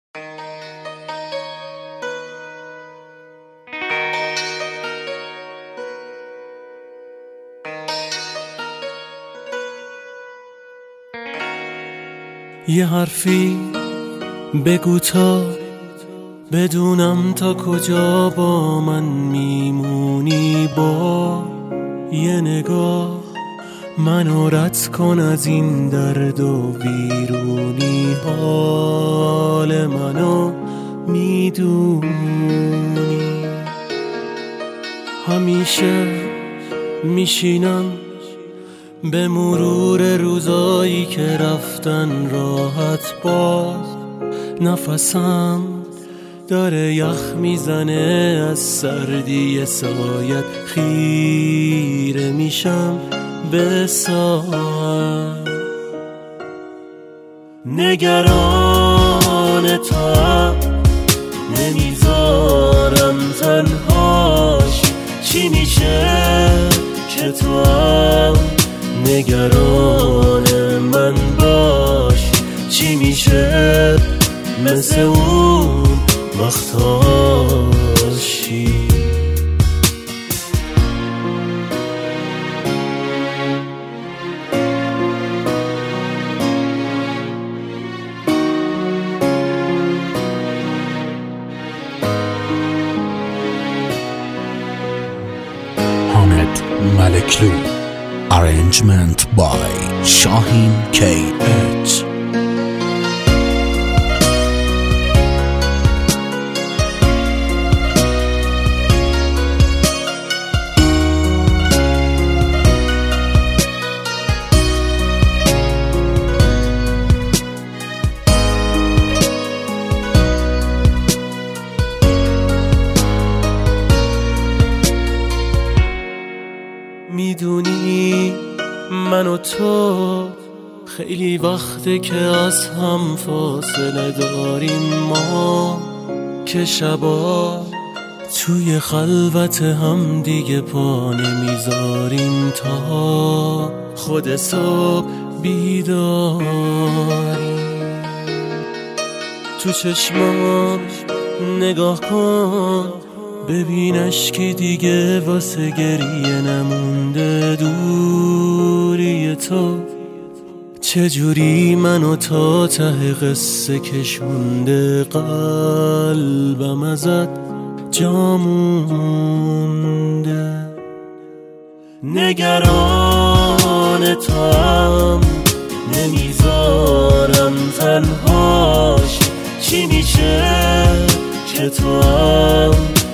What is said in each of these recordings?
یه حرفی بگو تا بدونم تا کجا با من میمونی، با یه نگاه منو رد کن از این درد و بیرونی، حال منو میدونی. همیشه میشینم به مرور روزایی که رفتن راحت، باز نفسم داره یخ میزنه از سردی سایت، خیره میشم به ساعت، نگران تو نمیذارم تنهاش، چی میشه که تو نگران من باش، چی میشه مثل اون وقتاشی. حامد ملکلو. Arrangement by Shahin KH. میدونی من و تو خیلی وقته که از هم فاصله داریم، ما که شبا توی خلوت هم دیگه پا نمیذاریم، تا خود صبح بیداریم. تو چشمام نگاه کن ببینش که دیگه واسه گریه نمونده، دوری تو چجوری منو تا ته قصه کشونده، قلبم ازت جا مونده، نگران تو هم نمیذارم تنهاش، چی میشه که تو هم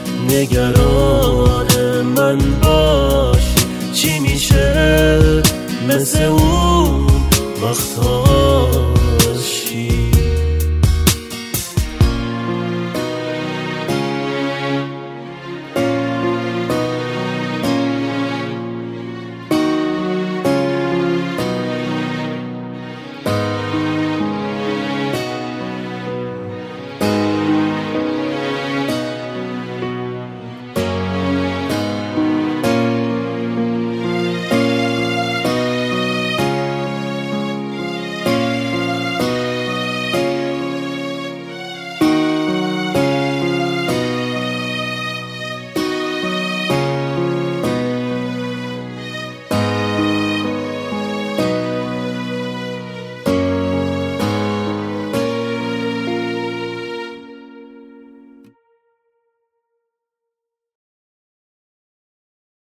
نگران من باش، چی میشه مثل اون وقتا.